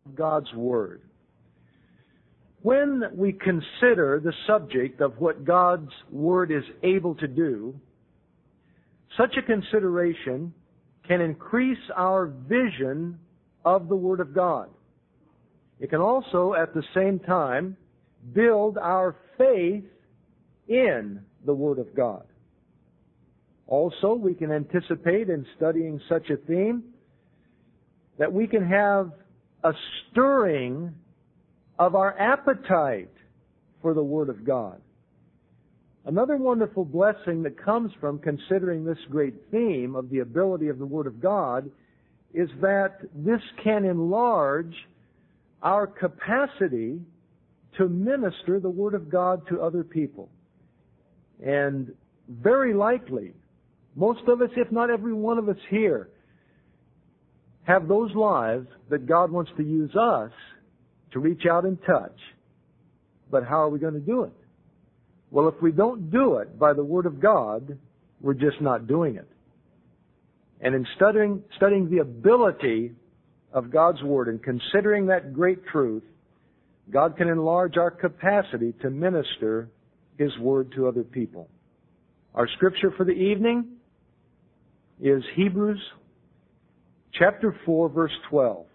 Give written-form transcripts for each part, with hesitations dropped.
God's Word. When we consider the subject of what God's Word is able to do, such a consideration can increase our vision of the Word of God. It can also, at the same time, build our faith in the Word of God. Also, we can anticipate in studying such a theme that we can have a stirring of our appetite for the Word of God. Another wonderful blessing that comes from considering this great theme of the ability of the Word of God is that this can enlarge our capacity to minister the Word of God to other people. And very likely, most of us, if not every one of us here, have those lives that God wants to use us to reach out and touch. But how are we going to do it? Well, if we don't do it by the Word of God, we're just not doing it. And in studying the ability of God's Word and considering that great truth, God can enlarge our capacity to minister His Word to other people. Our scripture for the evening is Hebrews chapter 4, verse 12.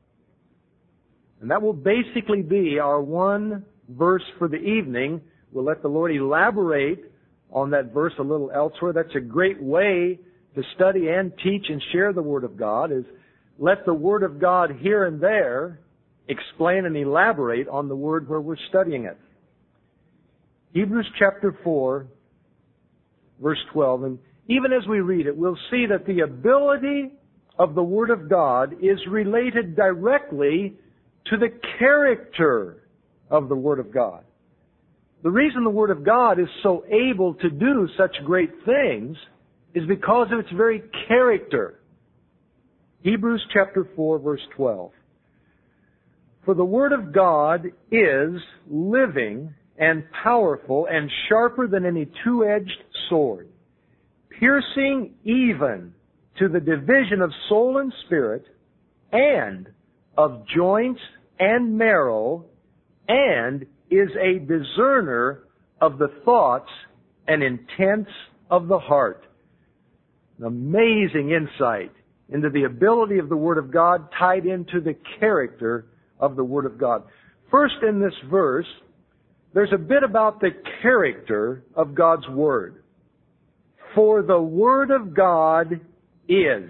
And that will basically be our one verse for the evening. We'll let the Lord elaborate on that verse a little elsewhere. That's a great way to study and teach and share the Word of God, is let the Word of God here and there explain and elaborate on the Word where we're studying it. Hebrews chapter 4, verse 12. And even as we read it, we'll see that the ability of the Word of God is related directly to the character of the Word of God. The reason the Word of God is so able to do such great things is because of its very character. Hebrews chapter 4, verse 12. For the Word of God is living and powerful and sharper than any two-edged sword, piercing even to the division of soul and spirit, and of joints and marrow, and is a discerner of the thoughts and intents of the heart. An amazing insight into the ability of the Word of God tied into the character of the Word of God. First, in this verse, there's a bit about the character of God's Word. For the Word of God is.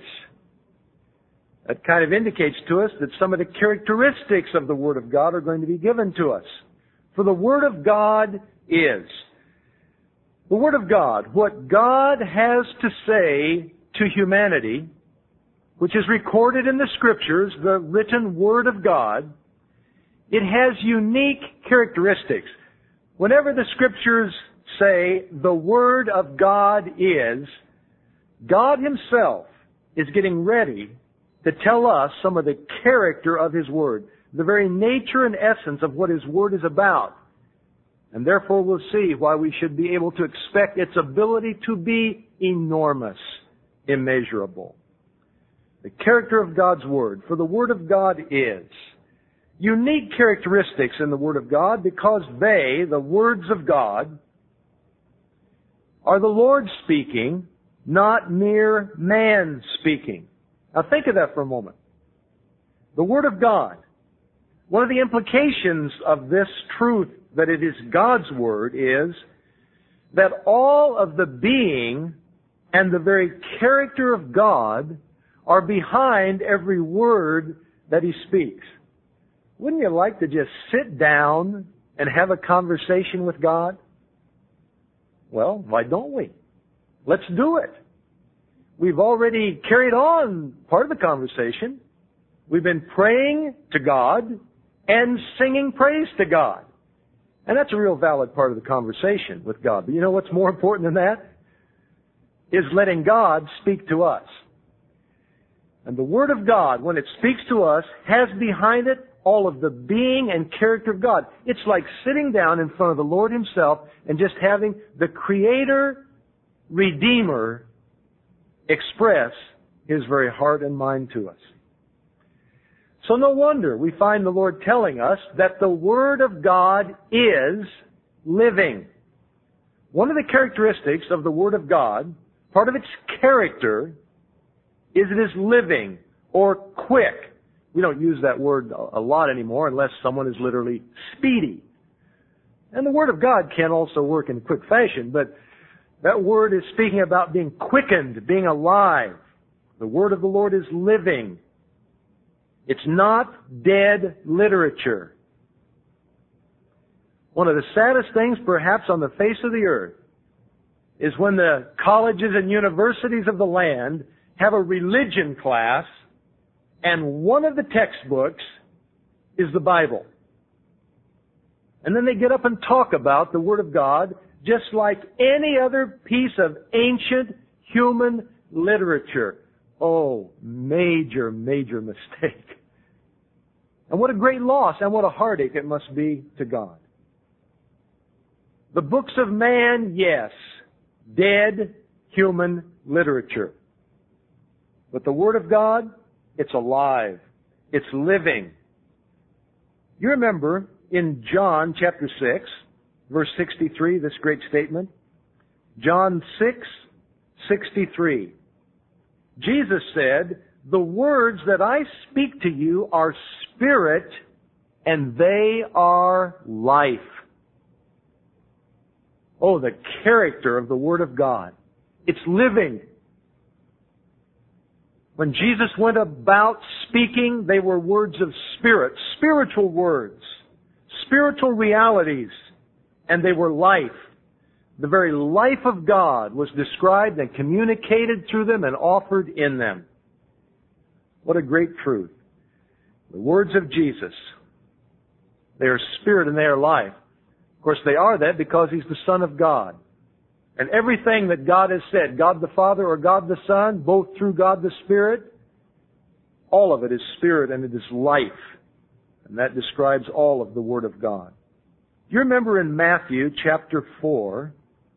That kind of indicates to us that some of the characteristics of the Word of God are going to be given to us. For the Word of God is. The Word of God, what God has to say to humanity, which is recorded in the Scriptures, the written Word of God, it has unique characteristics. Whenever the Scriptures say the Word of God is, God Himself is getting ready to tell us some of the character of His Word, the very nature and essence of what His Word is about. And therefore we'll see why we should be able to expect its ability to be enormous, immeasurable. The character of God's Word. For the Word of God is. Unique characteristics in the Word of God because they, the words of God, are the Lord speaking, not mere man speaking. Now think of that for a moment. The Word of God. One of the implications of this truth that it is God's Word is that all of the being and the very character of God are behind every word that He speaks. Wouldn't you like to just sit down and have a conversation with God? Well, why don't we? Let's do it. We've already carried on part of the conversation. We've been praying to God and singing praise to God. And that's a real valid part of the conversation with God. But you know what's more important than that? Is letting God speak to us. And the Word of God, when it speaks to us, has behind it all of the being and character of God. It's like sitting down in front of the Lord Himself and just having the Creator, Redeemer, express His very heart and mind to us. So no wonder we find the Lord telling us that the Word of God is living. One of the characteristics of the Word of God, part of its character, is it is living or quick. We don't use that word a lot anymore unless someone is literally speedy. And the Word of God can also work in quick fashion, but that word is speaking about being quickened, being alive. The Word of the Lord is living. It's not dead literature. One of the saddest things perhaps on the face of the earth is when the colleges and universities of the land have a religion class and one of the textbooks is the Bible. And then they get up and talk about the Word of God just like any other piece of ancient human literature. Oh, major, major mistake. And what a great loss and what a heartache it must be to God. The books of man, yes, dead human literature. But the Word of God, it's alive. It's living. You remember in John chapter 6, verse 63, this great statement? John 6:63. Jesus said, "The words that I speak to you are spirit and they are life." Oh, the character of the Word of God. It's living. When Jesus went about speaking, they were words of spirit, spiritual words, spiritual realities, and they were life. The very life of God was described and communicated through them and offered in them. What a great truth. The words of Jesus, they are spirit and they are life. Of course, they are that because He's the Son of God. And everything that God has said, God the Father or God the Son, both through God the Spirit, all of it is spirit and it is life. And that describes all of the Word of God. Do you remember in Matthew chapter 4,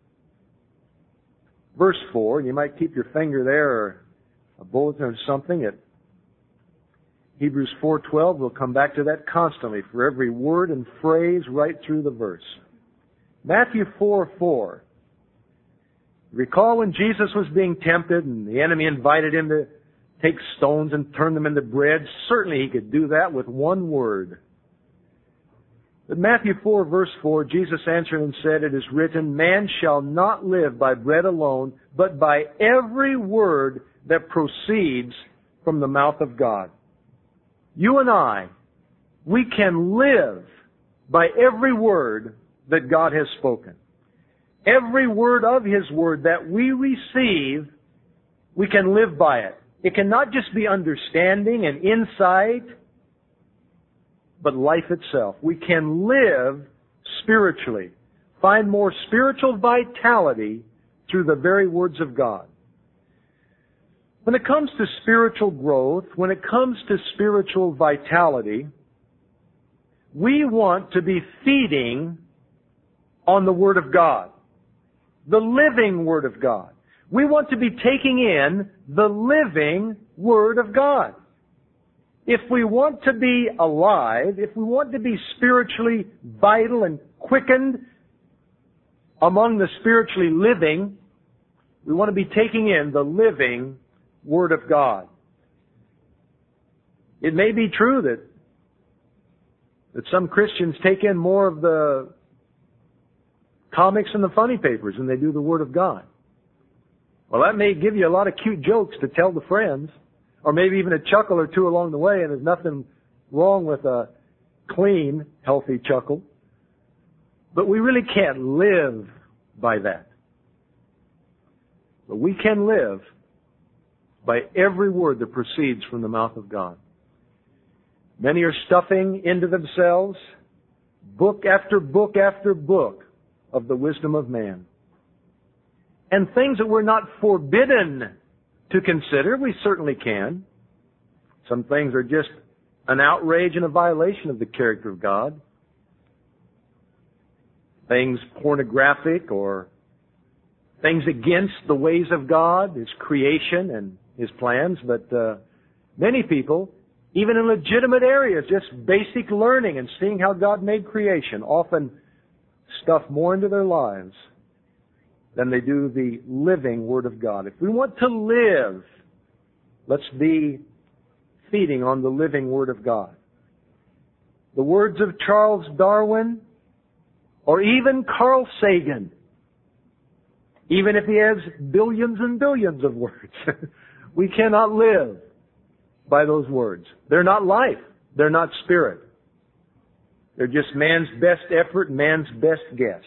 verse 4, and you might keep your finger there or a bulletin or something at Hebrews 4:12. We'll come back to that constantly for every word and phrase right through the verse. Matthew 4:4. Recall when Jesus was being tempted and the enemy invited Him to take stones and turn them into bread. Certainly He could do that with one word. But Matthew 4 verse 4, Jesus answered and said, "It is written, man shall not live by bread alone, but by every word that proceeds from the mouth of God." You and I, we can live by every word that God has spoken. Every word of His Word that we receive, we can live by it. It cannot just be understanding and insight, but life itself. We can live spiritually, find more spiritual vitality through the very words of God. When it comes to spiritual growth, when it comes to spiritual vitality, we want to be feeding on the Word of God, the living Word of God. We want to be taking in the living Word of God. If we want to be alive, if we want to be spiritually vital and quickened among the spiritually living, we want to be taking in the living Word of God. It may be true that some Christians take in more of the comics and the funny papers than they do the Word of God. Well, that may give you a lot of cute jokes to tell to friends, or maybe even a chuckle or two along the way, and there's nothing wrong with a clean, healthy chuckle. But we really can't live by that. But we can live by every word that proceeds from the mouth of God. Many are stuffing into themselves book after book after book of the wisdom of man. And things that we're not forbidden to consider, we certainly can. Some things are just an outrage and a violation of the character of God. Things pornographic or things against the ways of God, His creation and His plans. But many people even in legitimate areas, just basic learning and seeing how God made creation, often stuff more into their lives than they do the living Word of God. If we want to live, let's be feeding on the living Word of God. The words of Charles Darwin, or even Carl Sagan, even if he has billions and billions of words, we cannot live by those words. They're not life. They're not spirit. They're just man's best effort, man's best guess.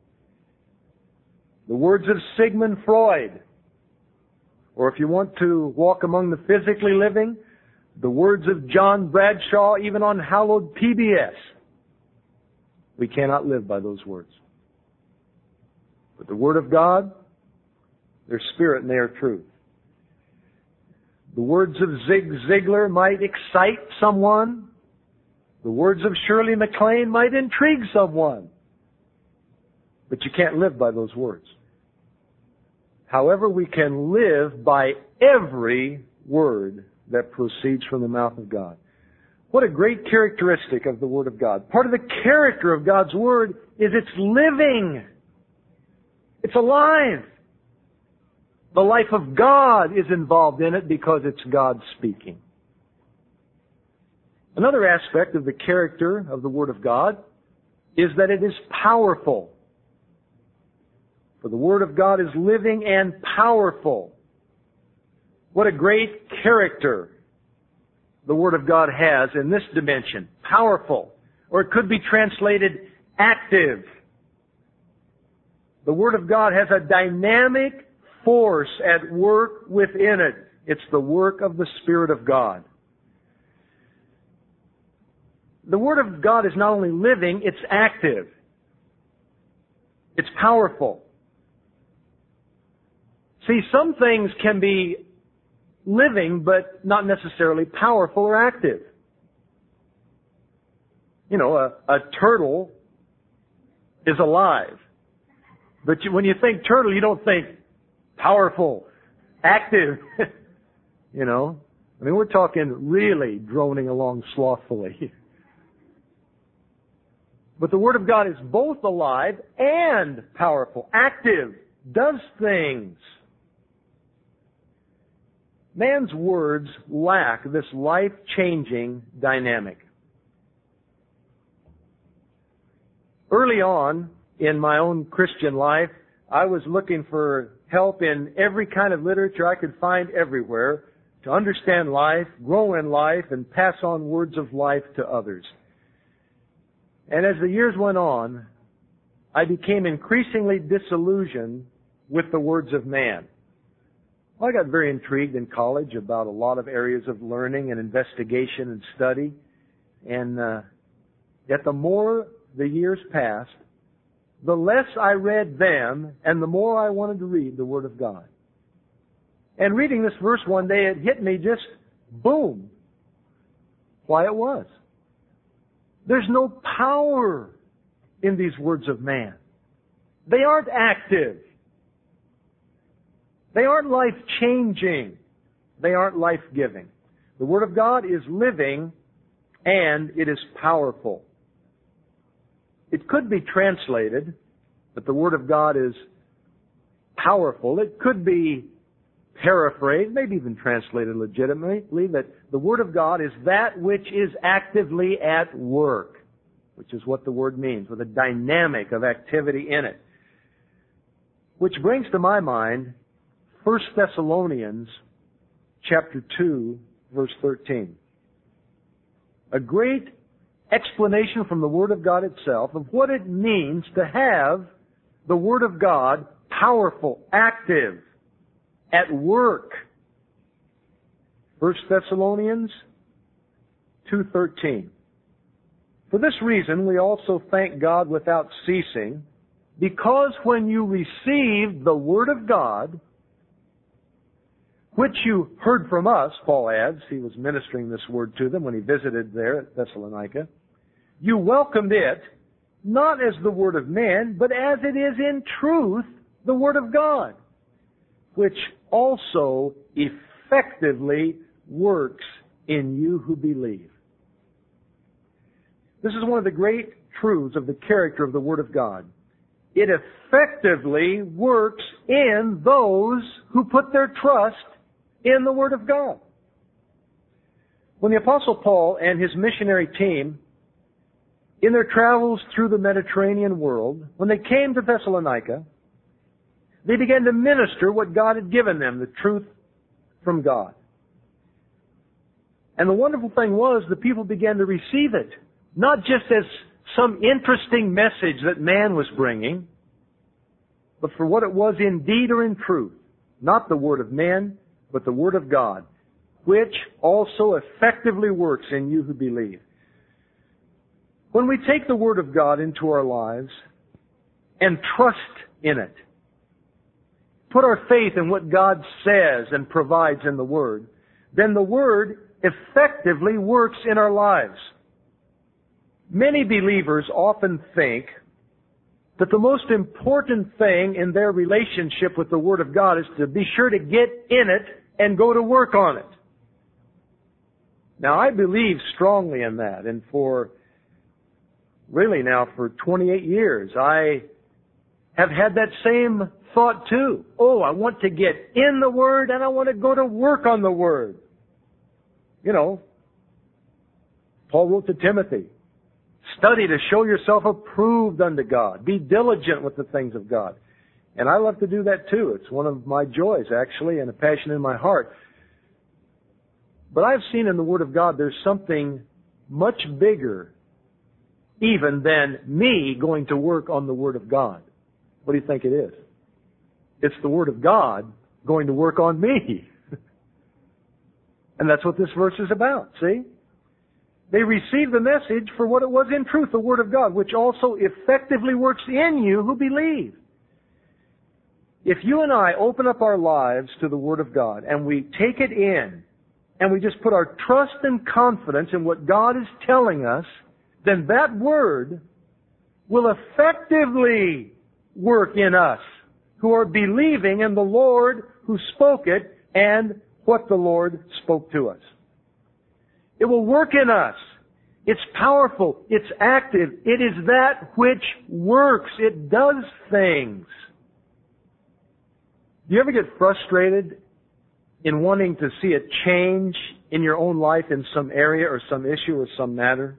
The words of Sigmund Freud, or if you want to walk among the physically living, the words of John Bradshaw, even on hallowed PBS. We cannot live by those words. But the Word of God, they're spirit and they are truth. The words of Zig Ziglar might excite someone. The words of Shirley MacLaine might intrigue someone. But you can't live by those words. However, we can live by every word that proceeds from the mouth of God. What a great characteristic of the Word of God. Part of the character of God's Word is it's living. It's alive. The life of God is involved in it because it's God speaking. Another aspect of the character of the Word of God is that it is powerful. For the Word of God is living and powerful. What a great character the Word of God has in this dimension. Powerful. Or it could be translated active. The Word of God has a dynamic force at work within it. It's the work of the Spirit of God. The Word of God is not only living, it's active. It's powerful. See, some things can be living, but not necessarily powerful or active. You know, a turtle is alive. But when you think turtle, you don't think powerful, active. You know? I mean, we're talking really droning along slothfully. But the Word of God is both alive and powerful, active, does things. Man's words lack this life-changing dynamic. Early on in my own Christian life, I was looking for help in every kind of literature I could find everywhere to understand life, grow in life, and pass on words of life to others. And as the years went on, I became increasingly disillusioned with the words of man. Well, I got very intrigued in college about a lot of areas of learning and investigation and study. And yet the more the years passed, the less I read them and the more I wanted to read the Word of God. And reading this verse one day, it hit me just boom, why it was. There's no power in these words of man. They aren't active. They aren't life-changing. They aren't life-giving. The Word of God is living and it is powerful. It could be translated that the Word of God is powerful. It could be paraphrased, maybe even translated legitimately, that the Word of God is that which is actively at work, which is what the word means, with a dynamic of activity in it. Which brings to my mind 1 Thessalonians chapter 2, verse 13. A great explanation from the Word of God itself of what it means to have the Word of God powerful, active, at work. 1 Thessalonians 2:13. For this reason we also thank God without ceasing, because when you received the Word of God, which you heard from us, Paul adds, he was ministering this word to them when he visited there at Thessalonica, you welcomed it, not as the word of man, but as it is in truth the Word of God, which also effectively works in you who believe. This is one of the great truths of the character of the Word of God. It effectively works in those who put their trust in the Word of God. When the Apostle Paul and his missionary team, in their travels through the Mediterranean world, when they came to Thessalonica, they began to minister what God had given them, the truth from God. And the wonderful thing was, the people began to receive it, not just as some interesting message that man was bringing, but for what it was in deed or in truth, not the word of men, but the Word of God, which also effectively works in you who believe. When we take the Word of God into our lives and trust in it, put our faith in what God says and provides in the Word, then the Word effectively works in our lives. Many believers often think that the most important thing in their relationship with the Word of God is to be sure to get in it and go to work on it. Now, I believe strongly in that, and for 28 years, I have had that same thought too. Oh, I want to get in the Word and I want to go to work on the Word. You know, Paul wrote to Timothy, study to show yourself approved unto God. Be diligent with the things of God. And I love to do that too. It's one of my joys, actually, and a passion in my heart. But I've seen in the Word of God there's something much bigger even than me going to work on the Word of God. What do you think it is? It's the Word of God going to work on me. And that's what this verse is about, see? They received the message for what it was in truth, the Word of God, which also effectively works in you who believe. If you and I open up our lives to the Word of God and we take it in and we just put our trust and confidence in what God is telling us, then that Word will effectively work in us who are believing in the Lord who spoke it and what the Lord spoke to us. It will work in us. It's powerful. It's active. It is that which works. It does things. Do you ever get frustrated in wanting to see a change in your own life in some area or some issue or some matter?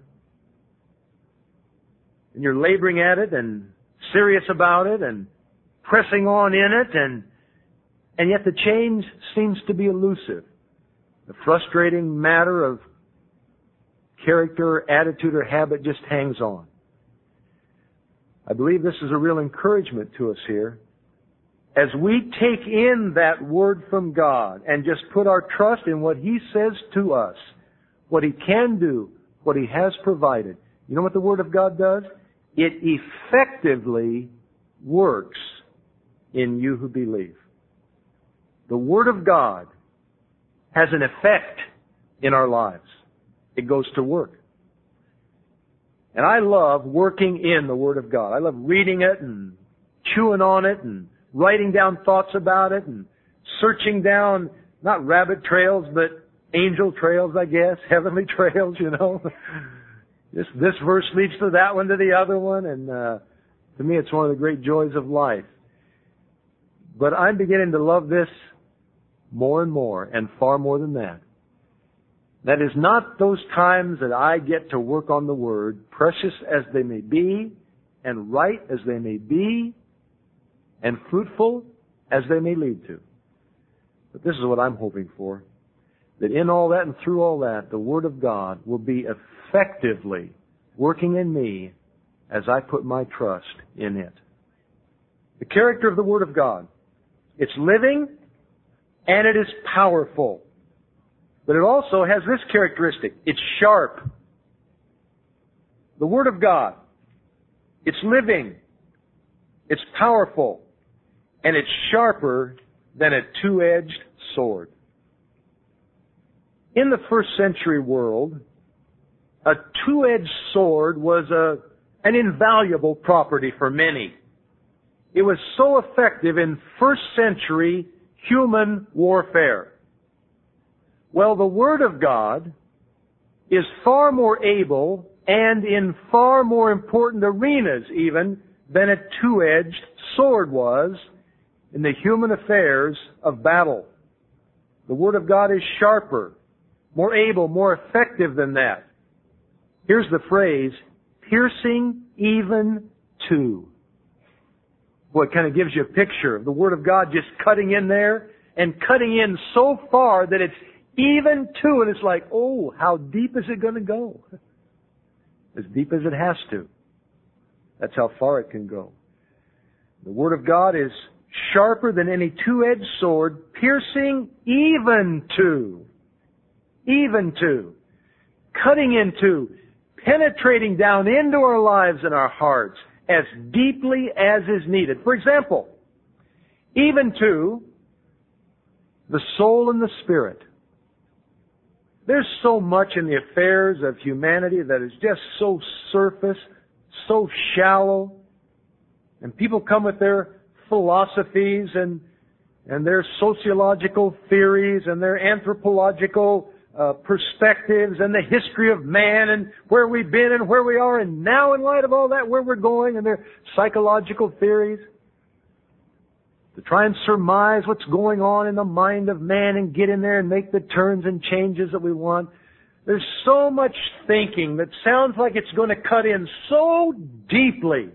And you're laboring at it and serious about it and pressing on in it, and yet the change seems to be elusive. The frustrating matter of character, attitude, or habit just hangs on. I believe this is a real encouragement to us here. As we take in that Word from God and just put our trust in what He says to us, what He can do, what He has provided, you know what the Word of God does? It effectively works in you who believe. The Word of God has an effect in our lives. It goes to work. And I love working in the Word of God. I love reading it and chewing on it and writing down thoughts about it and searching down, not rabbit trails, but angel trails, I guess, heavenly trails, you know. This verse leads to that one, to the other one, and to me it's one of the great joys of life. But I'm beginning to love this more and more, and far more than that. That is not those times that I get to work on the Word, precious as they may be, and right as they may be, and fruitful as they may lead to. But this is what I'm hoping for. That in all that and through all that, the Word of God will be effectively working in me as I put my trust in it. The character of the Word of God. It's living and it is powerful. But it also has this characteristic. It's sharp. The Word of God. It's living. It's powerful. And it's sharper than a two-edged sword. In the first century world, a two-edged sword was an invaluable property for many. It was so effective in first century human warfare. Well, the Word of God is far more able and in far more important arenas even than a two-edged sword was in the human affairs of battle. The Word of God is sharper, more able, more effective than that. Here's the phrase, piercing even to. Boy, it kind of gives you a picture of the Word of God just cutting in there and cutting in so far that it's even to, and it's like, oh, how deep is it going to go? As deep as it has to. That's how far it can go. The Word of God is sharper than any two-edged sword, piercing even to, cutting into, penetrating down into our lives and our hearts as deeply as is needed. For example, even to the soul and the spirit. There's so much in the affairs of humanity that is just so surface, so shallow, and people come with their philosophies and their sociological theories and their anthropological perspectives and the history of man and where we've been and where we are and now in light of all that where we're going and their psychological theories to try and surmise what's going on in the mind of man and get in there and make the turns and changes that we want. There's so much thinking that sounds like it's going to cut in so deeply.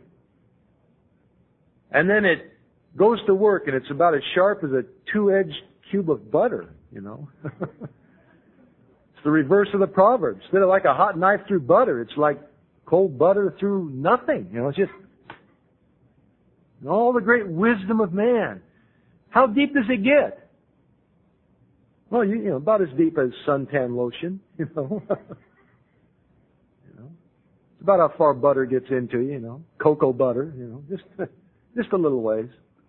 And then it goes to work and it's about as sharp as a two-edged cube of butter, you know. It's the reverse of the proverb. Instead of like a hot knife through butter, it's like cold butter through nothing. You know, it's just all the great wisdom of man. How deep does it get? Well, you know, about as deep as suntan lotion, you know. It's about how far butter gets into you, you know. Cocoa butter, you know, just a little ways.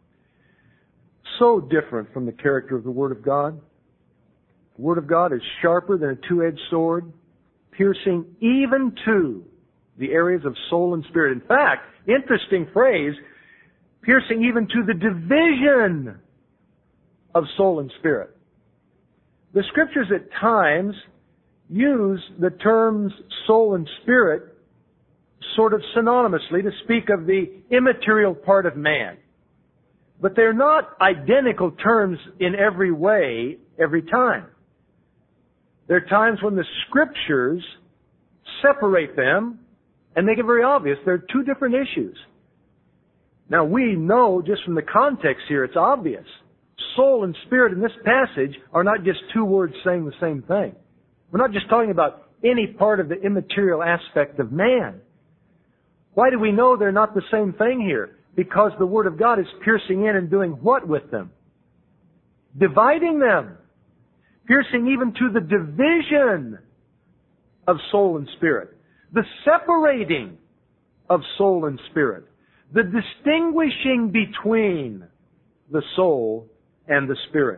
So different from the character of the Word of God. The Word of God is sharper than a two-edged sword, piercing even to the areas of soul and spirit. In fact, interesting phrase, piercing even to the division of soul and spirit. The Scriptures at times use the terms soul and spirit sort of synonymously to speak of the immaterial part of man. But they're not identical terms in every way, every time. There are times when the Scriptures separate them and make it very obvious they're two different issues. Now we know just from the context here, it's obvious. Soul and spirit in this passage are not just two words saying the same thing. We're not just talking about any part of the immaterial aspect of man. Why do we know they're not the same thing here? Because the Word of God is piercing in and doing what with them? Dividing them. Piercing even to the division of soul and spirit. The separating of soul and spirit. The distinguishing between the soul and the spirit.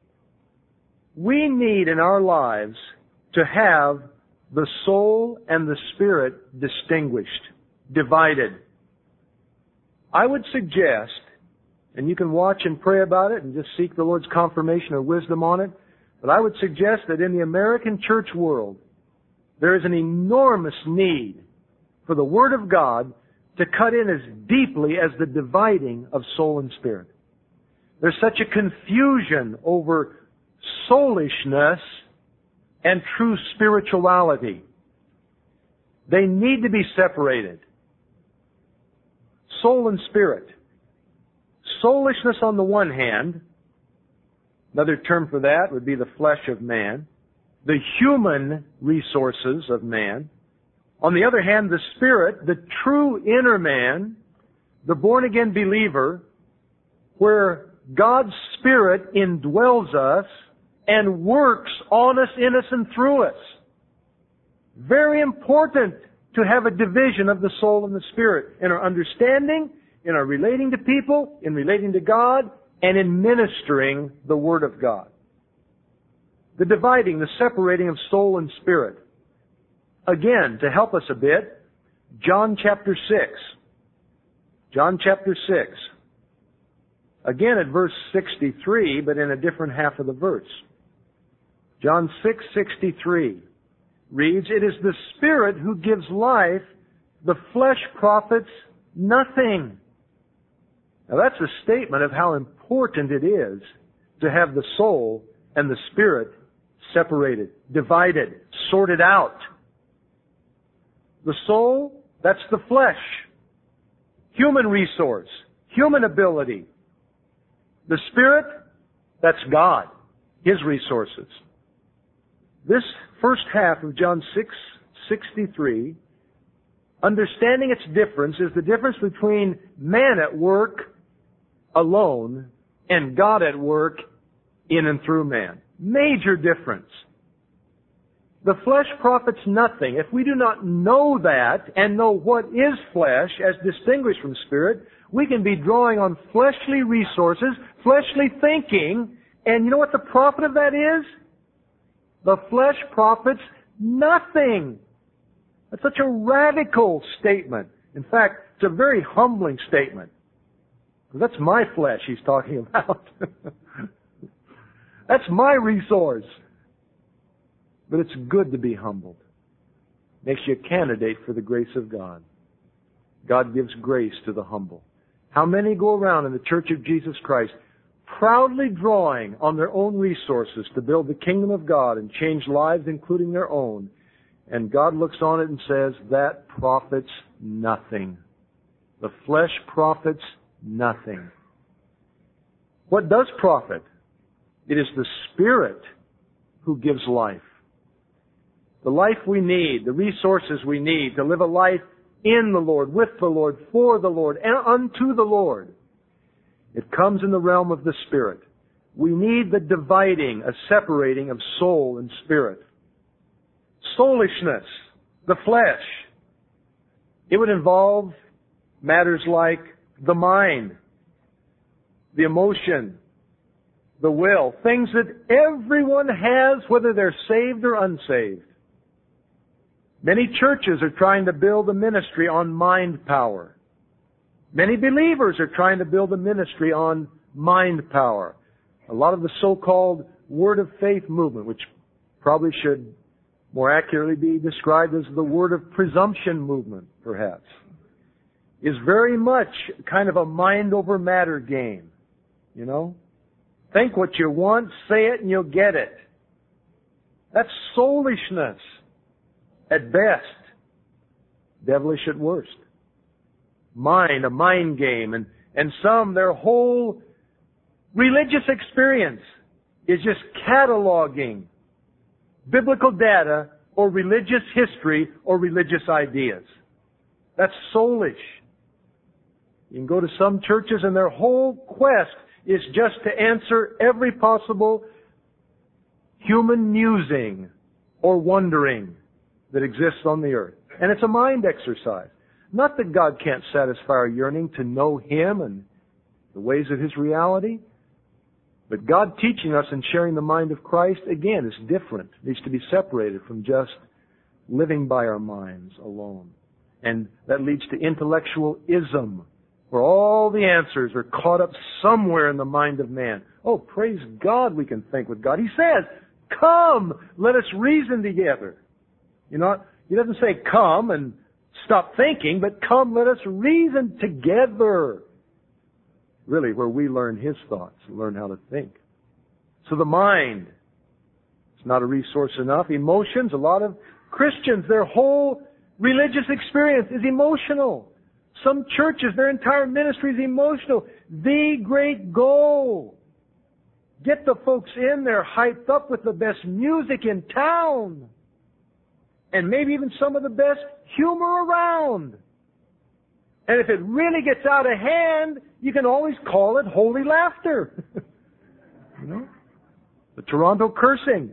We need in our lives to have the soul and the spirit distinguished, divided. I would suggest, and you can watch and pray about it and just seek the Lord's confirmation or wisdom on it, but I would suggest that in the American church world, there is an enormous need for the Word of God to cut in as deeply as the dividing of soul and spirit. There's such a confusion over soulishness and true spirituality. They need to be separated. Soul and spirit. Soulishness on the one hand, another term for that would be the flesh of man, the human resources of man. On the other hand, the spirit, the true inner man, the born-again believer, where God's Spirit indwells us and works on us, in us, and through us. Very important to have a division of the soul and the spirit in our understanding, in our relating to people, in relating to God, and in ministering the Word of God. The dividing, the separating of soul and spirit. Again, to help us a bit, John chapter 6. John chapter 6. Again at verse 63, but in a different half of the verse. John 6:63 reads, "It is the Spirit who gives life, the flesh profits nothing." Now that's a statement of how important it is to have the soul and the spirit separated, divided, sorted out. The soul, that's the flesh. Human resource, human ability. The spirit, that's God, His resources. This first half of John 6:63, understanding its difference, is the difference between man at work alone and God at work in and through man. Major difference. The flesh profits nothing. If we do not know that and know what is flesh as distinguished from spirit, we can be drawing on fleshly resources, fleshly thinking, and you know what the profit of that is? The flesh profits nothing. That's such a radical statement. In fact, it's a very humbling statement. Because that's my flesh he's talking about. That's my resource. But it's good to be humbled. Makes you a candidate for the grace of God. God gives grace to the humble. How many go around in the Church of Jesus Christ proudly drawing on their own resources to build the kingdom of God and change lives, including their own, and God looks on it and says, that profits nothing. The flesh profits nothing. What does profit? It is the Spirit who gives life. The life we need, the resources we need to live a life in the Lord, with the Lord, for the Lord, and unto the Lord. It comes in the realm of the Spirit. We need the dividing, a separating of soul and spirit. Soulishness, the flesh. It would involve matters like the mind, the emotion, the will, things that everyone has, whether they're saved or unsaved. Many churches are trying to build a ministry on mind power. Many believers are trying to build a ministry on mind power. A lot of the so-called Word of Faith movement, which probably should more accurately be described as the Word of Presumption movement, perhaps, is very much kind of a mind over matter game. You know? Think what you want, say it, and you'll get it. That's soulishness at best. Devilish at worst. Mind, a mind game. And some, their whole religious experience is just cataloging biblical data or religious history or religious ideas. That's soulish. You can go to some churches and their whole quest is just to answer every possible human musing or wondering that exists on the earth. And it's a mind exercise. Not that God can't satisfy our yearning to know Him and the ways of His reality, but God teaching us and sharing the mind of Christ, again, is different. It needs to be separated from just living by our minds alone. And that leads to intellectual ism, where all the answers are caught up somewhere in the mind of man. Oh, praise God, we can think with God. He says, come, let us reason together. You know, He doesn't say come and stop thinking, but come, let us reason together. Really, where we learn His thoughts, learn how to think. So the mind, it's not a resource enough. Emotions, a lot of Christians, their whole religious experience is emotional. Some churches, their entire ministry is emotional. The great goal. Get the folks in there hyped up with the best music in town. And maybe even some of the best humor around. And if it really gets out of hand, you can always call it holy laughter. You know? The Toronto cursing.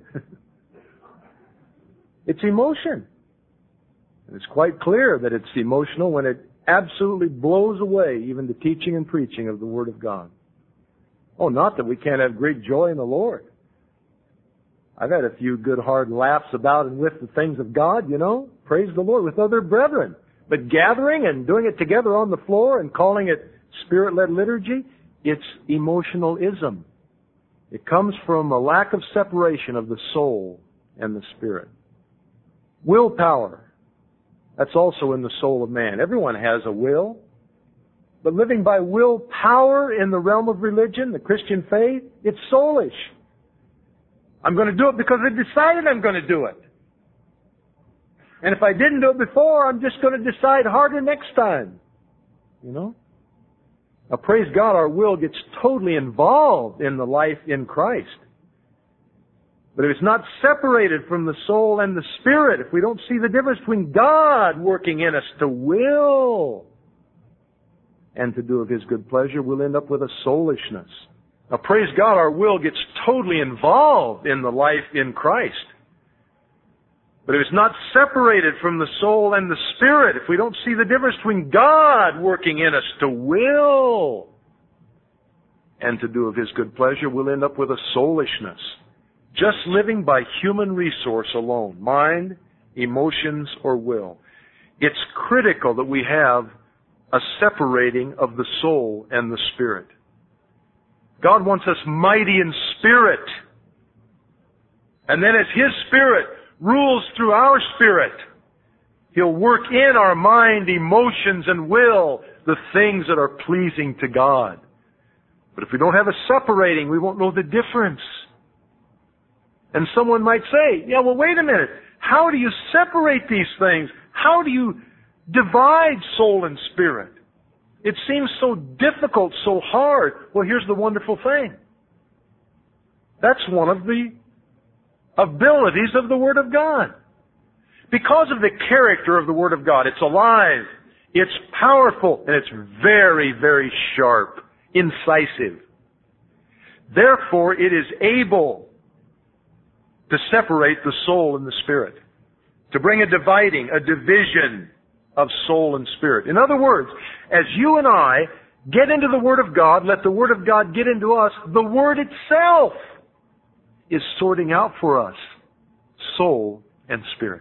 It's emotion. And it's quite clear that it's emotional when it absolutely blows away even the teaching and preaching of the Word of God. Oh, not that we can't have great joy in the Lord. I've had a few good hard laughs about and with the things of God, you know. Praise the Lord with other brethren. But gathering and doing it together on the floor and calling it Spirit-led liturgy, it's emotionalism. It comes from a lack of separation of the soul and the spirit. Willpower. That's also in the soul of man. Everyone has a will. But living by willpower in the realm of religion, the Christian faith, it's soulish. I'm going to do it because I decided I'm going to do it. And if I didn't do it before, I'm just going to decide harder next time. You know? Now, praise God, our will gets totally involved in the life in Christ. But if it's not separated from the soul and the spirit, if we don't see the difference between God working in us to will and to do of His good pleasure, we'll end up with a soulishness. Now, praise God, our will gets totally involved in the life in Christ. But if it's not separated from the soul and the spirit, if we don't see the difference between God working in us to will and to do of His good pleasure, we'll end up with a soulishness. Just living by human resource alone, mind, emotions, or will. It's critical that we have a separating of the soul and the spirit. God wants us mighty in spirit. And then as His Spirit rules through our spirit, He'll work in our mind, emotions, and will the things that are pleasing to God. But if we don't have a separating, we won't know the difference. And someone might say, yeah, well, wait a minute. How do you separate these things? How do you divide soul and spirit? It seems so difficult, so hard. Well, here's the wonderful thing. That's one of the abilities of the Word of God. Because of the character of the Word of God, it's alive, it's powerful, and it's very, very sharp, incisive. Therefore, it is able to separate the soul and the spirit, to bring a division of soul and spirit. In other words, as you and I get into the Word of God, let the Word of God get into us, the Word itself is sorting out for us soul and spirit.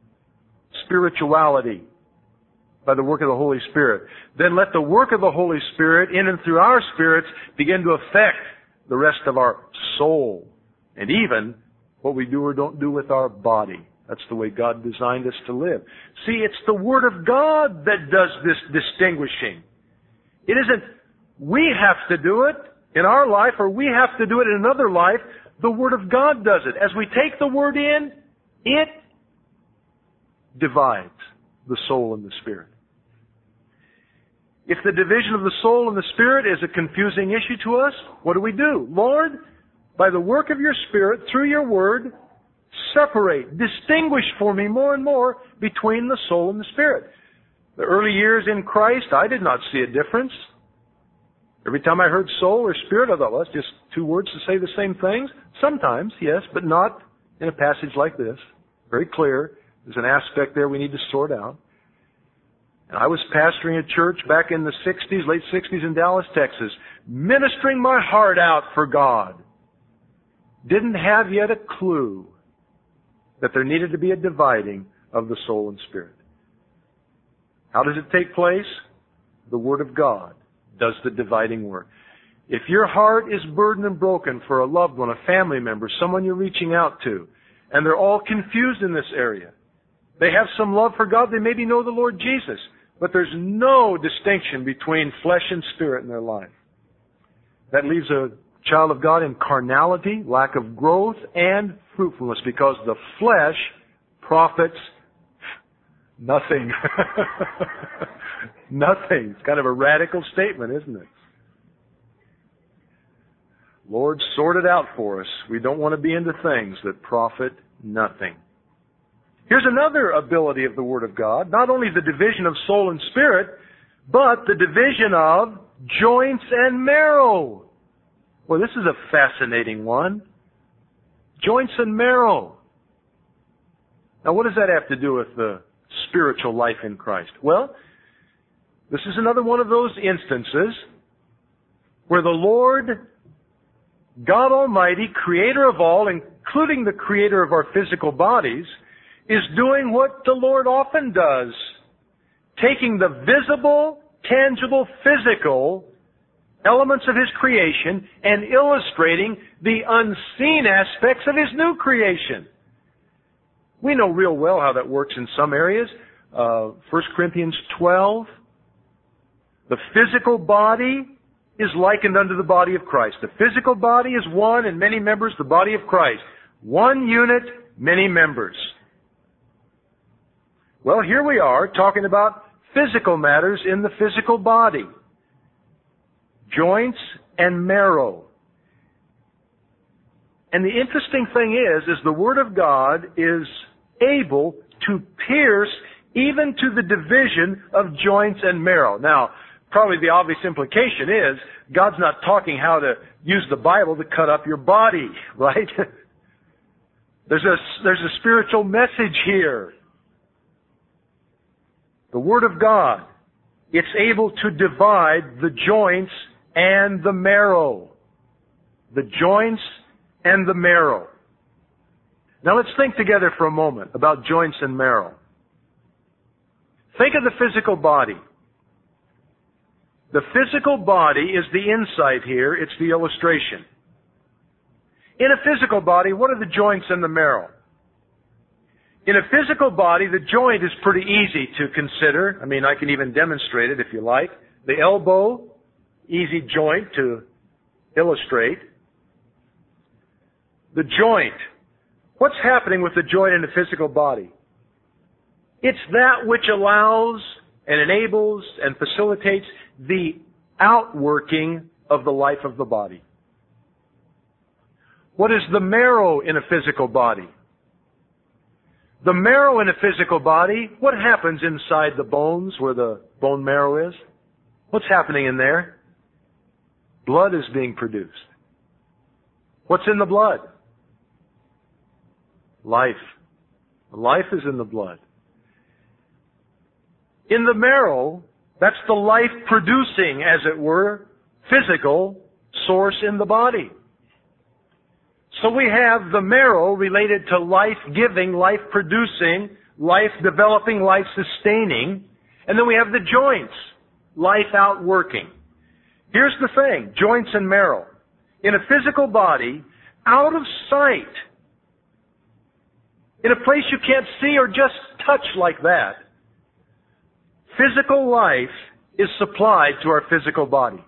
Spirituality by the work of the Holy Spirit. Then let the work of the Holy Spirit in and through our spirits begin to affect the rest of our soul and even what we do or don't do with our body. That's the way God designed us to live. See, it's the Word of God that does this distinguishing. It isn't we have to do it in our life or we have to do it in another life. The Word of God does it. As we take the Word in, it divides the soul and the spirit. If the division of the soul and the spirit is a confusing issue to us, what do? Lord, by the work of your Spirit, through your Word, separate, distinguish for me more and more between the soul and the spirit. The early years in Christ, I did not see a difference. Every time I heard soul or spirit, I thought, well, that's just two words to say the same things. Sometimes, yes, but not in a passage like this. Very clear. There's an aspect there we need to sort out. And I was pastoring a church back in the 60s, late 60s in Dallas, Texas, ministering my heart out for God. Didn't have yet a clue that there needed to be a dividing of the soul and spirit. How does it take place? The Word of God does the dividing work. If your heart is burdened and broken for a loved one, a family member, someone you're reaching out to, and they're all confused in this area, they have some love for God, they maybe know the Lord Jesus, but there's no distinction between flesh and spirit in their life. That leaves a child of God in carnality, lack of growth, and fruitfulness, because the flesh profits nothing. Nothing. It's kind of a radical statement, isn't it? Lord, sort it out for us. We don't want to be into things that profit nothing. Here's another ability of the Word of God. Not only the division of soul and spirit, but the division of joints and marrow. Well, this is a fascinating one. Joints and marrow. Now, what does that have to do with the spiritual life in Christ? Well, this is another one of those instances where the Lord, God Almighty, Creator of all, including the Creator of our physical bodies, is doing what the Lord often does, taking the visible, tangible, physical, elements of His creation and illustrating the unseen aspects of His new creation. We know real well how that works in some areas. 1 Corinthians 12, the physical body is likened unto the body of Christ. The physical body is one and many members, the body of Christ. One unit, many members. Well, here we are talking about physical matters in the physical body. Joints and marrow. And the interesting thing is the Word of God is able to pierce even to the division of joints and marrow. Now, probably the obvious implication is God's not talking how to use the Bible to cut up your body, right? There's a spiritual message here. The Word of God, it's able to divide the joints and the marrow. The joints and the marrow. Now let's think together for a moment about joints and marrow. Think of the physical body. The physical body is the insight here. It's the illustration. In a physical body, what are the joints and the marrow? In a physical body, the joint is pretty easy to consider. I mean, I can even demonstrate it if you like. The elbow, easy joint to illustrate. The joint. What's happening with the joint in the physical body? It's that which allows and enables and facilitates the outworking of the life of the body. What is the marrow in a physical body? The marrow in a physical body, what happens inside the bones where the bone marrow is? What's happening in there? Blood is being produced. What's in the blood? Life. Life is in the blood. In the marrow, that's the life-producing, as it were, physical source in the body. So we have the marrow related to life-giving, life-producing, life-developing, life-sustaining. And then we have the joints, life-outworking. Here's the thing, joints and marrow. In a physical body, out of sight, in a place you can't see or just touch like that, physical life is supplied to our physical body.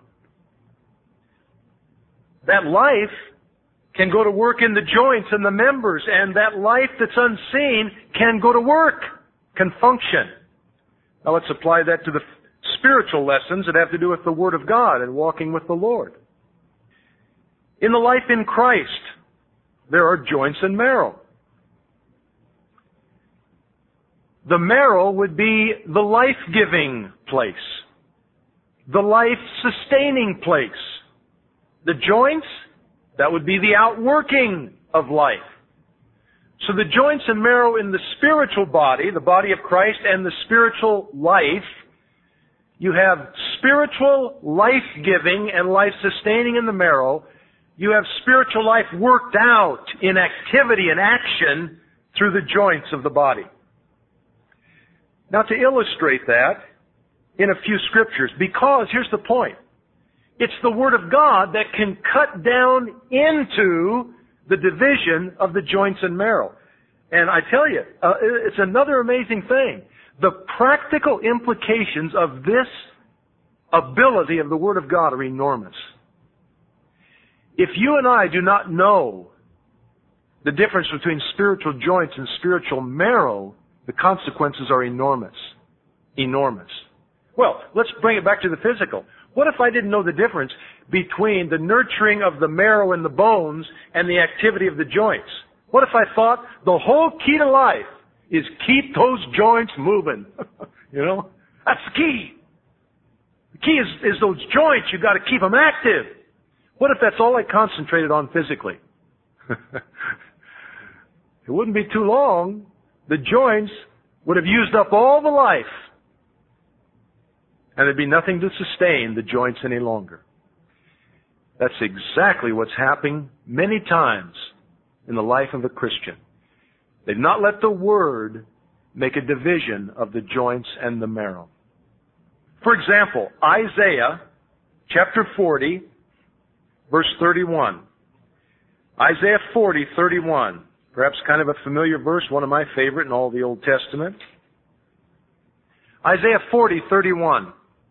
That life can go to work in the joints and the members, and that life that's unseen can go to work, can function. Now let's apply that to the spiritual lessons that have to do with the Word of God and walking with the Lord. In the life in Christ, there are joints and marrow. The marrow would be the life-giving place, the life-sustaining place. The joints, that would be the outworking of life. So the joints and marrow in the spiritual body, the body of Christ, and the spiritual life, you have spiritual life-giving and life-sustaining in the marrow. You have spiritual life worked out in activity and action through the joints of the body. Now to illustrate that in a few scriptures, because here's the point. It's the Word of God that can cut down into the division of the joints and marrow. And I tell you, it's another amazing thing. The practical implications of this ability of the Word of God are enormous. If you and I do not know the difference between spiritual joints and spiritual marrow, the consequences are enormous. Enormous. Well, let's bring it back to the physical. What if I didn't know the difference between the nurturing of the marrow and the bones and the activity of the joints? What if I thought the whole key to life is keep those joints moving? You know? That's the key. The key is those joints. You've got to keep them active. What if that's all I concentrated on physically? It wouldn't be too long. The joints would have used up all the life. And there'd be nothing to sustain the joints any longer. That's exactly what's happening many times in the life of a Christian. They've not let the Word make a division of the joints and the marrow. For example, Isaiah chapter 40, verse 31. Isaiah 40, 31. Perhaps kind of a familiar verse, one of my favorite in all the Old Testament. Isaiah 40, 31.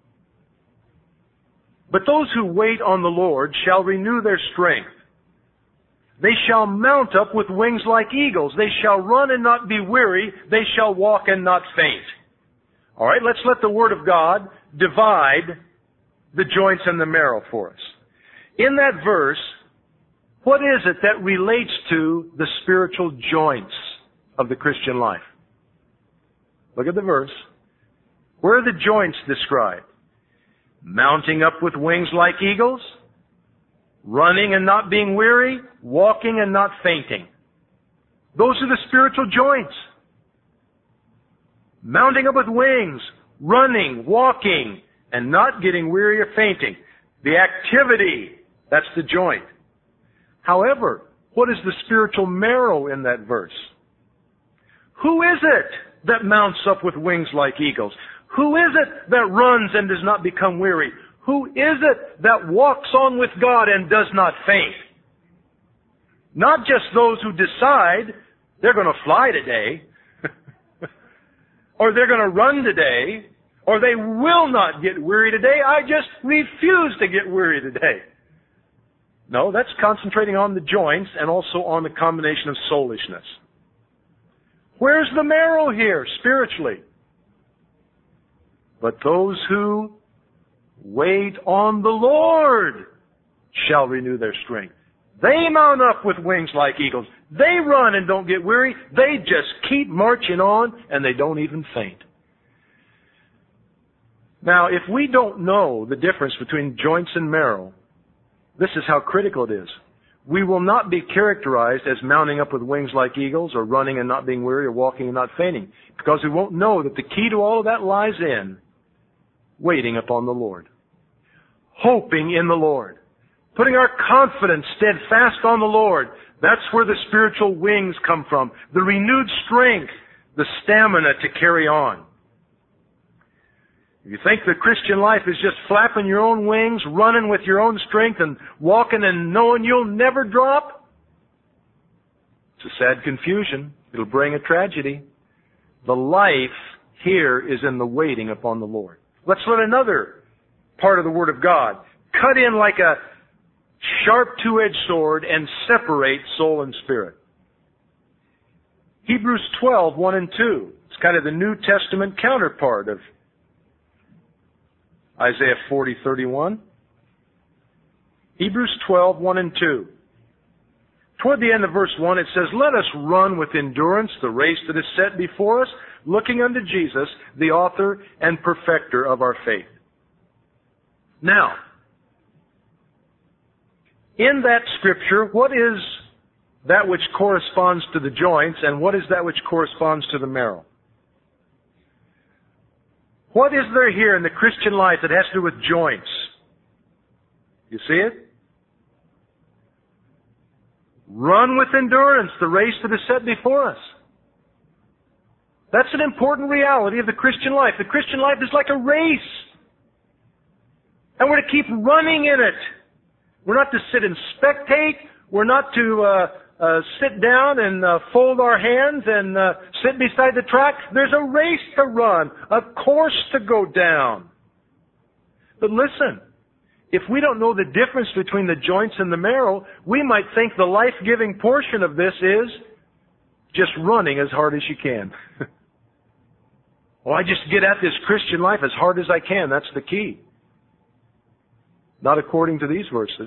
But those who wait on the Lord shall renew their strength. They shall mount up with wings like eagles. They shall run and not be weary. They shall walk and not faint. All right, let's let the Word of God divide the joints and the marrow for us. In that verse, what is it that relates to the spiritual joints of the Christian life? Look at the verse. Where are the joints described? Mounting up with wings like eagles, running and not being weary, walking and not fainting. Those are the spiritual joints. Mounting up with wings, running, walking, and not getting weary or fainting. The activity, that's the joint. However, what is the spiritual marrow in that verse? Who is it that mounts up with wings like eagles? Who is it that runs and does not become weary? Who is it that walks on with God and does not faint? Not just those who decide they're going to fly today, or they're going to run today, or they will not get weary today. I just refuse to get weary today. No, that's concentrating on the joints and also on the combination of soulishness. Where's the marrow here, spiritually? But those who wait on the Lord shall renew their strength. They mount up with wings like eagles. They run and don't get weary. They just keep marching on and they don't even faint. Now, if we don't know the difference between joints and marrow, this is how critical it is. We will not be characterized as mounting up with wings like eagles or running and not being weary or walking and not fainting, because we won't know that the key to all of that lies in waiting upon the Lord, hoping in the Lord, putting our confidence steadfast on the Lord. That's where the spiritual wings come from, the renewed strength, the stamina to carry on. If you think the Christian life is just flapping your own wings, running with your own strength and walking and knowing you'll never drop, it's a sad confusion. It'll bring a tragedy. The life here is in the waiting upon the Lord. Let's let another part of the Word of God cut in like a sharp two-edged sword and separate soul and spirit. Hebrews 12, 1 and 2. It's kind of the New Testament counterpart of Isaiah 40, 31. Hebrews 12, 1 and 2. Toward the end of verse 1, it says, "Let us run with endurance the race that is set before us, looking unto Jesus, the author and perfecter of our faith." Now, in that scripture, what is that which corresponds to the joints and what is that which corresponds to the marrow? What is there here in the Christian life that has to do with joints? You see it? Run with endurance the race that is set before us. That's an important reality of the Christian life. The Christian life is like a race. And we're to keep running in it. We're not to sit and spectate. We're not to sit down and fold our hands and sit beside the track. There's a race to run, a course to go down. But listen, if we don't know the difference between the joints and the marrow, we might think the life-giving portion of this is just running as hard as you can. Well, I just get at this Christian life as hard as I can. That's the key. Not according to these verses.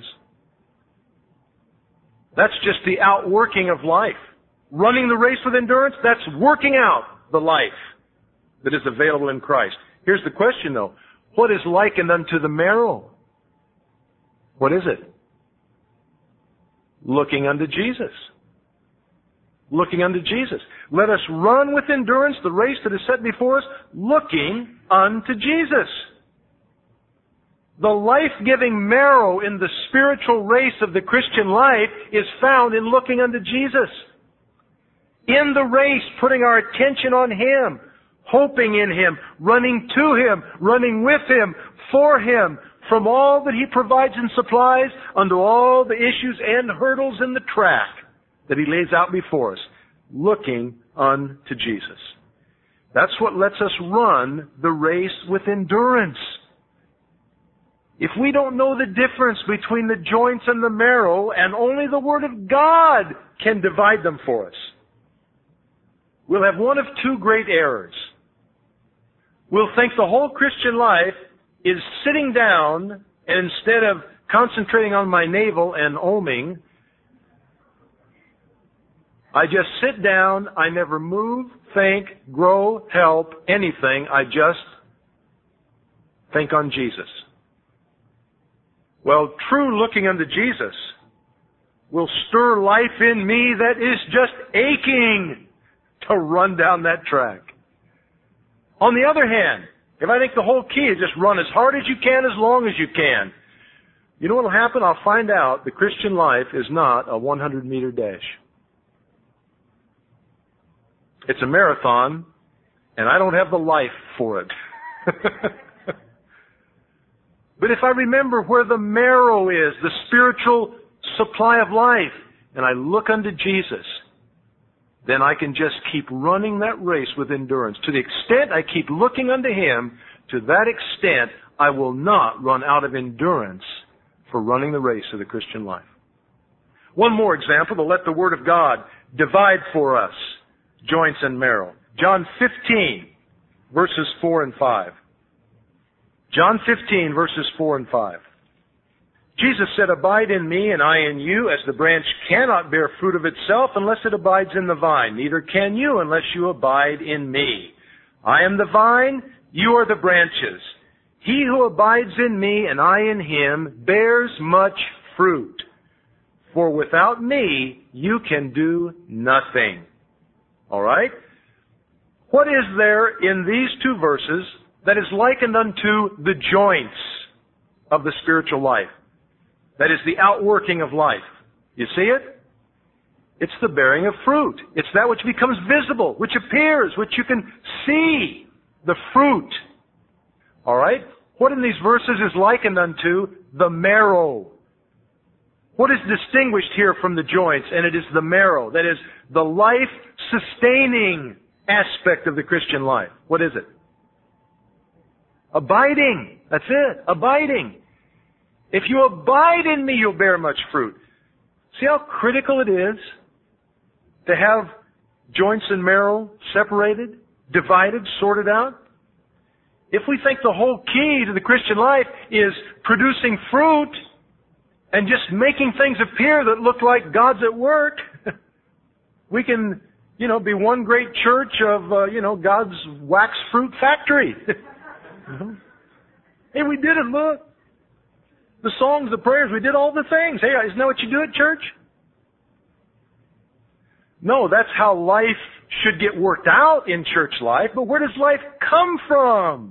That's just the outworking of life. Running the race with endurance, that's working out the life that is available in Christ. Here's the question, though. What is likened unto the marrow? What is it? Looking unto Jesus. Looking unto Jesus. Let us run with endurance the race that is set before us, looking unto Jesus. The life-giving marrow in the spiritual race of the Christian life is found in looking unto Jesus. In the race, putting our attention on Him, hoping in Him, running to Him, running with Him, from all that He provides and supplies unto all the issues and hurdles in the track that He lays out before us, looking unto Jesus. That's what lets us run the race with endurance. If we don't know the difference between the joints and the marrow, and only the Word of God can divide them for us, we'll have one of two great errors. We'll think the whole Christian life is sitting down, and instead of concentrating on my navel and oming, I just sit down, I never move, think, grow, help, anything. I just think on Jesus. Well, true looking unto Jesus will stir life in me that is just aching to run down that track. On the other hand, if I think the whole key is just run as hard as you can, as long as you can, you know what will happen? I'll find out the Christian life is not a 100-meter dash. It's a marathon, and I don't have the life for it. But if I remember where the marrow is, the spiritual supply of life, and I look unto Jesus, then I can just keep running that race with endurance. To the extent I keep looking unto Him, to that extent I will not run out of endurance for running the race of the Christian life. One more example to let the Word of God divide for us joints and marrow. John 15, verses 4 and 5. John 15, verses 4 and 5. Jesus said, "Abide in me, and I in you, as the branch cannot bear fruit of itself unless it abides in the vine. Neither can you unless you abide in me. I am the vine, you are the branches. He who abides in me, and I in him, bears much fruit. For without me, you can do nothing." All right? What is there in these two verses that is likened unto the joints of the spiritual life? That is the outworking of life. You see it? It's the bearing of fruit. It's that which becomes visible, which appears, which you can see, the fruit. All right? What in these verses is likened unto the marrow? What is distinguished here from the joints? And it is the marrow. That is the life-sustaining aspect of the Christian life. What is it? Abiding. That's it. Abiding. If you abide in me, you'll bear much fruit. See how critical it is to have joints and marrow separated, divided, sorted out? If we think the whole key to the Christian life is producing fruit and just making things appear that look like God's at work, we can, be one great church of, God's wax fruit factory. Hey, we did it, look. The songs, the prayers, we did all the things. Hey, isn't that what you do at church? No, that's how life should get worked out in church life. But where does life come from?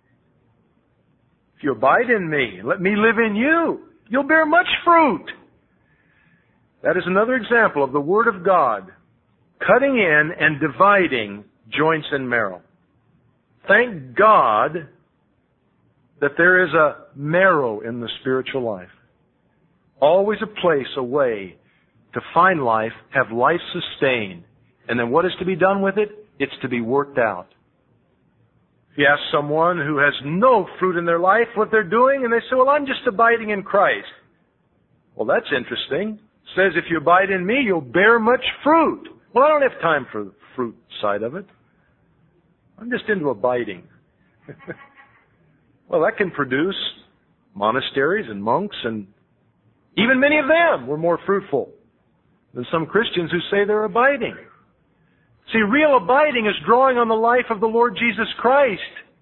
If you abide in me, let me live in you, you'll bear much fruit. That is another example of the Word of God cutting in and dividing joints and marrow. Thank God that there is a marrow in the spiritual life. Always a place, a way to find life, have life sustained. And then what is to be done with it? It's to be worked out. If you ask someone who has no fruit in their life what they're doing, and they say, well, I'm just abiding in Christ. Well, that's interesting. It says, if you abide in me, you'll bear much fruit. Well, I don't have time for the fruit side of it. I'm just into abiding. Well, that can produce monasteries and monks, and even many of them were more fruitful than some Christians who say they're abiding. See, real abiding is drawing on the life of the Lord Jesus Christ.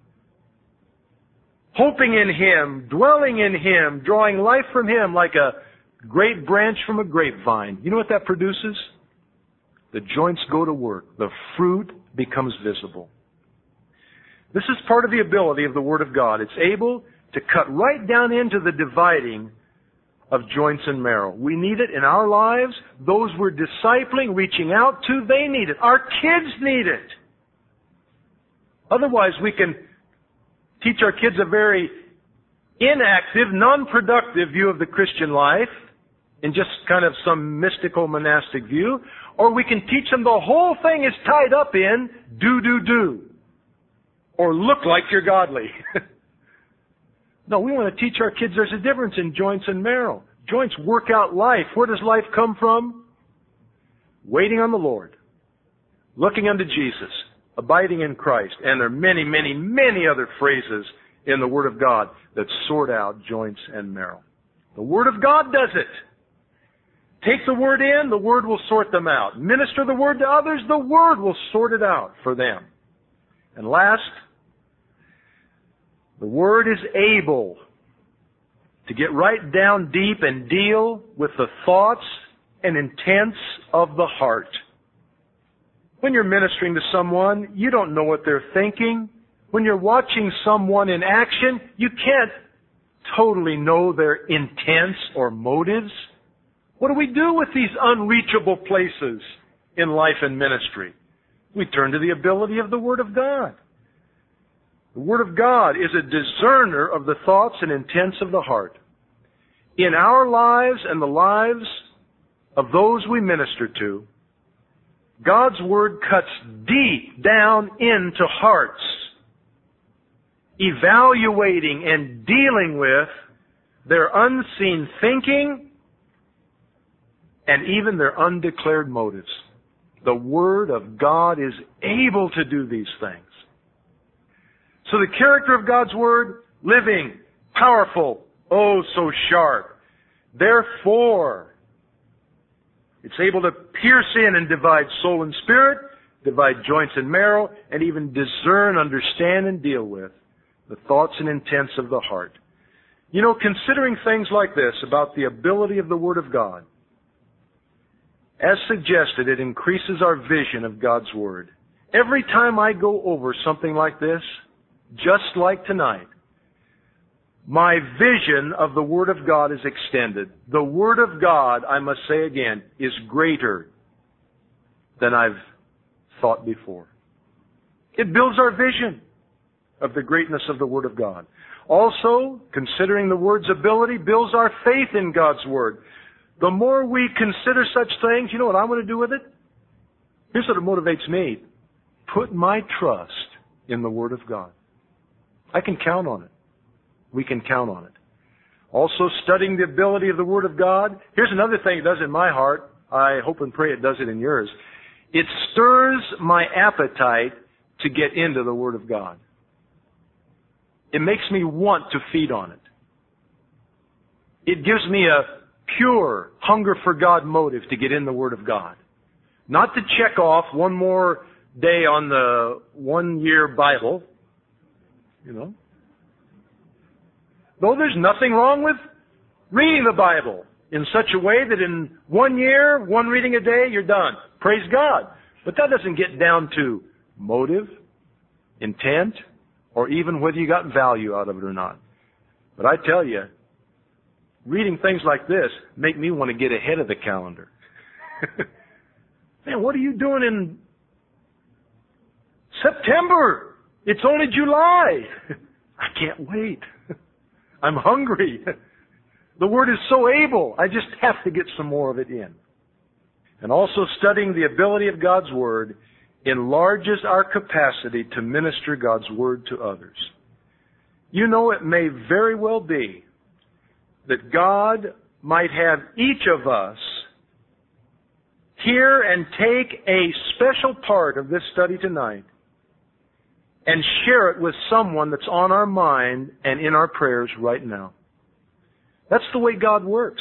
Hoping in Him, dwelling in Him, drawing life from Him like a great branch from a grapevine. You know what that produces? The joints go to work. The fruit becomes visible. This is part of the ability of the Word of God. It's able to cut right down into the dividing of joints and marrow. We need it in our lives. Those we're discipling, reaching out to, they need it. Our kids need it. Otherwise, we can teach our kids a very inactive, non-productive view of the Christian life, in just kind of some mystical monastic view, or we can teach them the whole thing is tied up in do, or look like you're godly. No, we want to teach our kids there's a difference in joints and marrow. Joints work out life. Where does life come from? Waiting on the Lord, looking unto Jesus, abiding in Christ. And there are many, many, many other phrases in the Word of God that sort out joints and marrow. The Word of God does it. Take the Word in, the Word will sort them out. Minister the Word to others, the Word will sort it out for them. And last, the Word is able to get right down deep and deal with the thoughts and intents of the heart. When you're ministering to someone, you don't know what they're thinking. When you're watching someone in action, you can't totally know their intents or motives. What do we do with these unreachable places in life and ministry? We turn to the ability of the Word of God. The Word of God is a discerner of the thoughts and intents of the heart. In our lives and the lives of those we minister to, God's Word cuts deep down into hearts, evaluating and dealing with their unseen thinking and even their undeclared motives. The Word of God is able to do these things. So the character of God's Word, living, powerful, oh so sharp. Therefore, it's able to pierce in and divide soul and spirit, divide joints and marrow, and even discern, understand, and deal with the thoughts and intents of the heart. You know, considering things like this about the ability of the Word of God, as suggested, it increases our vision of God's Word. Every time I go over something like this, just like tonight, my vision of the Word of God is extended. The Word of God, I must say again, is greater than I've thought before. It builds our vision of the greatness of the Word of God. Also, considering the Word's ability builds our faith in God's Word. The more we consider such things, you know what I want to do with it? Here's what it motivates me. Put my trust in the Word of God. I can count on it. We can count on it. Also, studying the ability of the Word of God. Here's another thing it does in my heart. I hope and pray it does it in yours. It stirs my appetite to get into the Word of God. It makes me want to feed on it. It gives me a pure hunger for God motive to get in the Word of God. Not to check off one more day on the 1-year Bible, you know. Though there's nothing wrong with reading the Bible in such a way that in 1 year, 1 reading a day, you're done. Praise God. But that doesn't get down to motive, intent, or even whether you got value out of it or not. But I tell you, reading things like this make me want to get ahead of the calendar. Man, what are you doing in September? It's only July. I can't wait. I'm hungry. The Word is so able. I just have to get some more of it in. And also studying the ability of God's Word enlarges our capacity to minister God's Word to others. You know, it may very well be that God might have each of us hear and take a special part of this study tonight and share it with someone that's on our mind and in our prayers right now. That's the way God works.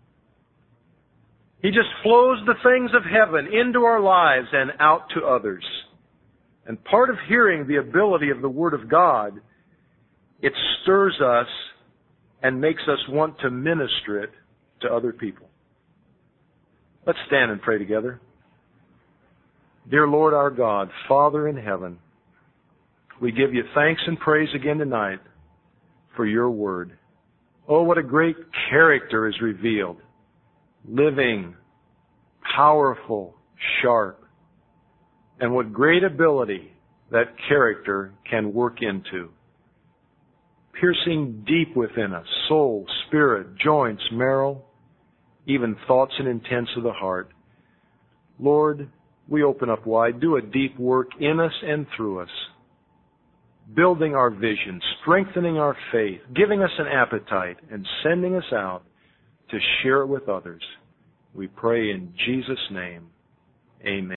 He just flows the things of heaven into our lives and out to others. And part of hearing the ability of the Word of God, it stirs us and makes us want to minister it to other people. Let's stand and pray together. Dear Lord our God, Father in heaven, we give you thanks and praise again tonight for your Word. Oh, what a great character is revealed. Living, powerful, sharp. And what great ability that character can work into. piercing deep within us, soul, spirit, joints, marrow, even thoughts and intents of the heart. Lord, we open up wide. Do a deep work in us and through us, building our vision, strengthening our faith, giving us an appetite, and sending us out to share it with others. We pray in Jesus' name. Amen.